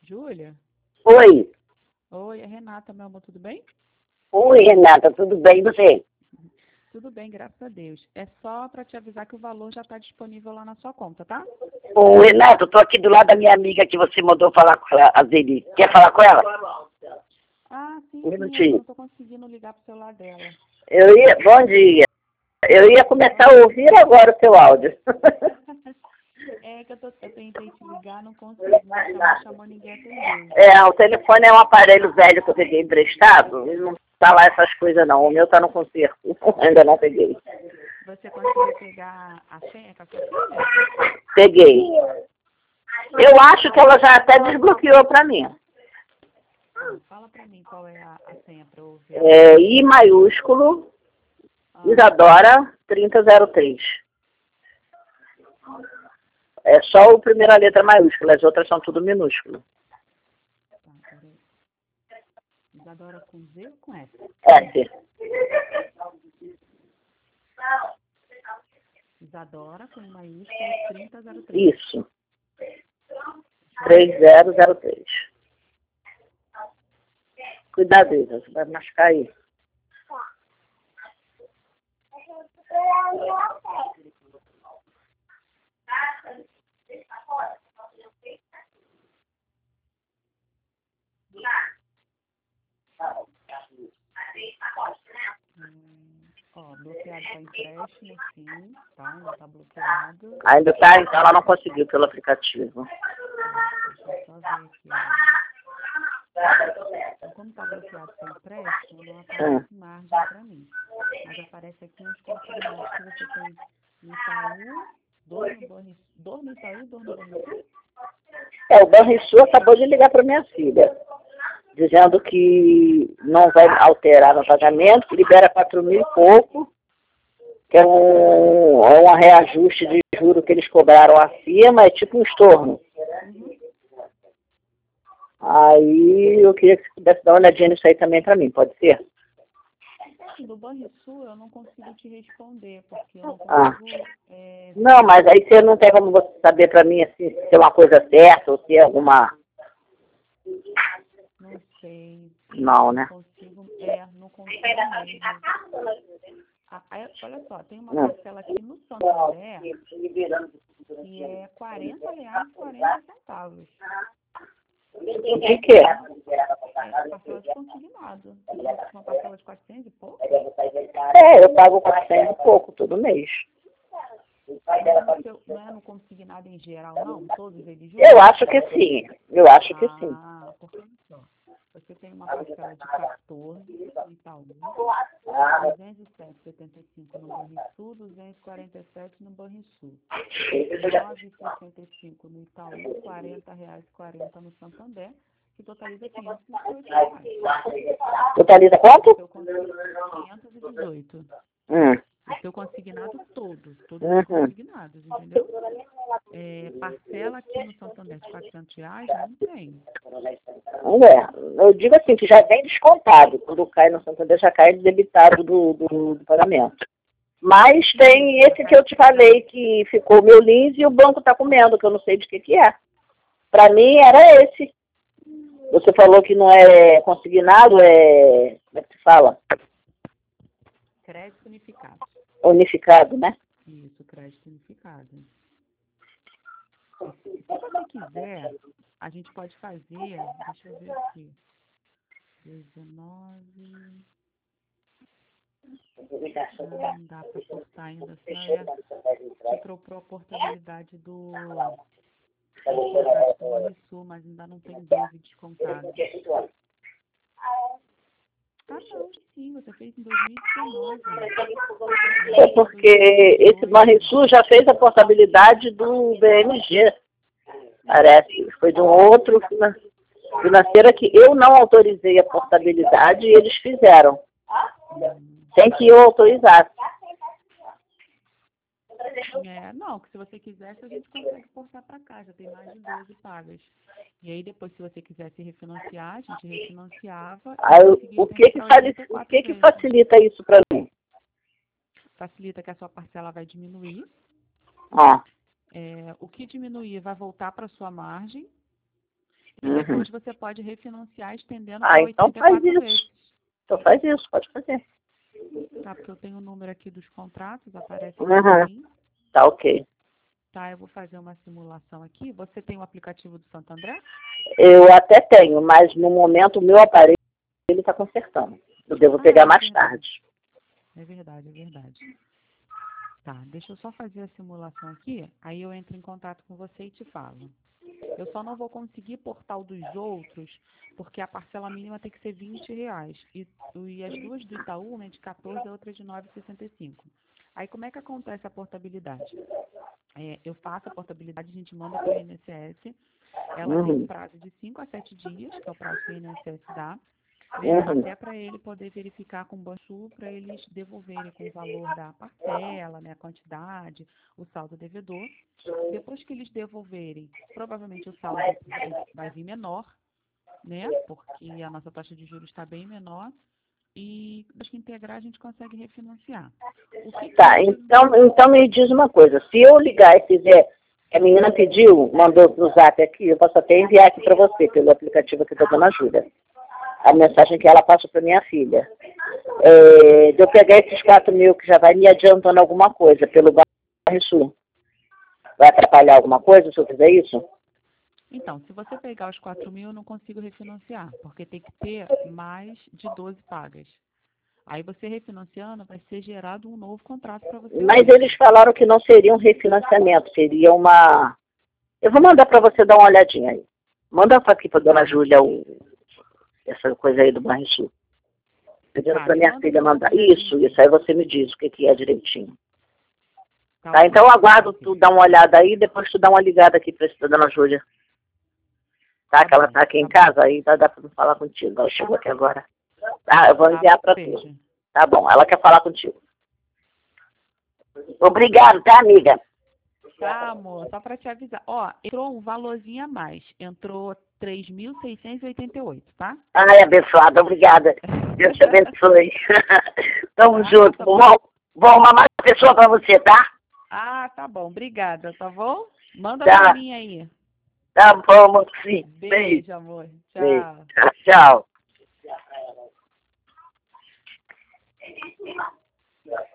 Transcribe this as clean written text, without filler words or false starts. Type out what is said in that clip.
Júlia? Oi. Oi, é Renata, meu amor, tudo bem? Oi, Renata, tudo bem? E você? Tudo bem, graças a Deus. É só para te avisar que o valor já está disponível lá na sua conta, tá? Ô, Renata, eu tô aqui do lado da minha amiga que você mandou falar com ela, a Zeli. Quer falar com ela? Ah, sim, Um sim, é que eu não minutinho. estou conseguindo ligar pro celular dela. Bom dia. Eu ia começar a ouvir agora o seu áudio. É que eu tentei te ligar, não consegui, chamou, ninguém atendeu. O telefone é um aparelho velho que eu peguei emprestado. E não tá lá essas coisas, não. O meu tá no concerto. Ainda não peguei. Você conseguiu pegar a senha com a sua filha? Peguei. Eu acho que ela já até desbloqueou pra mim. Fala para mim qual é a senha para eu ver. I maiúsculo, Ah, Isadora 3003. É só a primeira letra maiúscula, as outras são tudo minúsculo. tá, peraí. Isadora com Z ou com S? S. Isadora com I maiúsculo 3003. Isso. 3003. Cuidado, Isa, você vai machucar aí. Bloqueado para empréstimo, sim, tá? Ainda tá bloqueado. Ainda tá, então ela não conseguiu pelo aplicativo. Deixa eu só ver aqui. Então, como tá bloqueado para empréstimo, não aparece margem para mim. Mas aparece aqui uns consignados que você tem no Itaú, dois no Itaú e dois no Banrisul? O Banrisul acabou de ligar para minha filha, dizendo que não vai alterar no pagamento, que libera 4.000 e pouco, que é um reajuste de juro que eles cobraram acima, é tipo um estorno. Aí eu queria que você pudesse dar uma olhadinha nisso aí também para mim, pode ser? Do Banrisul eu não consigo te responder, porque eu não Ah. consigo... Não, mas aí você não tem como você saber para mim assim, se é uma coisa certa ou se é alguma... Não sei. Não, né? Não consigo mesmo. Olha só, tem uma parcela aqui no Santander que é R$40,40. O que é? É parcela de consignado. Uma parcela de 400 e pouco? Eu pago 400 e pouco todo mês. Não é no consignado em geral, não? Todos eles juntos? Eu acho que sim. Porque olha só. Você tem uma parcela de 14 no Itaú, 207,75 no Banrisul, 247 no Banrisul, 9,65 no Itaú, R$40,40 no Santander, que totaliza R$518. Totaliza quanto? 518. O seu consignado todos os consignados, entendeu? Parcela aqui no Santander de R$400 não tem. Eu digo assim, que já vem descontado. Quando cai no Santander, já cai debitado do pagamento. Mas tem esse que eu te falei, que ficou meu lins e o banco está comendo, que eu não sei de que é. Para mim era esse. Você falou que não é consignado, como é que se fala? Crédito unificado. Unificado, né? Isso, crédito unificado. Se você quiser, a gente pode fazer, deixa eu ver aqui, 19... Não dá para portar ainda, senão eu ia te propor a portabilidade do contrato do Banrisul, mas ainda não tem 12 descontados. Ah, não, sim, você fez em 2019. É porque esse Banrisul já fez a portabilidade do BMG, parece. Foi de um outro financeira que eu não autorizei a portabilidade e eles fizeram. Sem que eu autorizasse. Não, que se você quisesse, a gente consegue portar para cá, já tem mais de 12 pagas. E aí depois, se você quisesse refinanciar, a gente refinanciava. O que facilita isso para mim? Facilita que a sua parcela vai diminuir. O que diminuir vai voltar para a sua margem. E depois você pode refinanciar estendendo Ah, para então faz 84 isso. vezes. Então faz isso, pode fazer. Tá, porque eu tenho o número aqui dos contratos, aparece aqui Uhum. pra mim. Tá ok. Tá, eu vou fazer uma simulação aqui. Você tem o aplicativo do Santo André? Eu até tenho, mas no momento o meu aparelho ele está consertando. Eu devo pegar mais verdade. tarde. É verdade, é verdade. Tá, deixa eu só fazer a simulação aqui, aí eu entro em contato com você e te falo. Eu só não vou conseguir portar o dos outros, porque a parcela mínima tem que ser R$ 20. E as duas do Itaú, uma é de 14 e a outra é de 9,65. Aí como é que acontece a portabilidade? Eu faço a portabilidade, a gente manda para o INSS, ela tem um prazo de 5 a 7 dias, que é o prazo que o INSS dá, né, até para ele poder verificar com o Banrisul, para eles devolverem com o valor da parcela, né, a quantidade, o saldo devedor. Depois que eles devolverem, provavelmente o saldo vai vir menor, né, porque a nossa taxa de juros está bem menor, e depois que integrar a gente consegue refinanciar. Tá, então me diz uma coisa, se eu ligar e fizer, a menina pediu, mandou pro zap aqui, eu posso até enviar aqui para você, pelo aplicativo aqui da Dona Júlia, a mensagem que ela passa para minha filha. De eu pegar esses 4 mil que já vai me adiantando alguma coisa pelo Banrisul. Vai atrapalhar alguma coisa se eu fizer isso? Então, se você pegar os 4 mil, eu não consigo refinanciar, porque tem que ter mais de 12 pagas. Aí você refinanciando, vai ser gerado um novo contrato para você. Mas eles falaram que não seria um refinanciamento, seria uma... Eu vou mandar para você dar uma olhadinha aí. Manda aqui para Dona Júlia essa coisa aí do Banrisul. Pedindo para minha filha mandar. Isso, aí você me diz o que é direitinho. Tá, então eu aguardo tu dar uma olhada aí, depois tu dá uma ligada aqui para essa Dona Júlia. Tá, que ela tá aqui em casa, aí dá para falar contigo. Ela chegou aqui agora. Tá, eu vou enviar para tu. Tá bom, ela quer falar contigo. Obrigado, tá, amiga? Tá, amor, só para te avisar. Ó, entrou um valorzinho a mais. Entrou 3.688, tá? Ai, abençoada, obrigada. Deus te abençoe. Tamo junto. Vou arrumar mais uma pessoa para você, tá? Ah, tá bom. Obrigada, tá bom? Manda Tá. pra mim aí. Tá bom, sim. Beijo, amor. Tchau. Beijo. Tchau.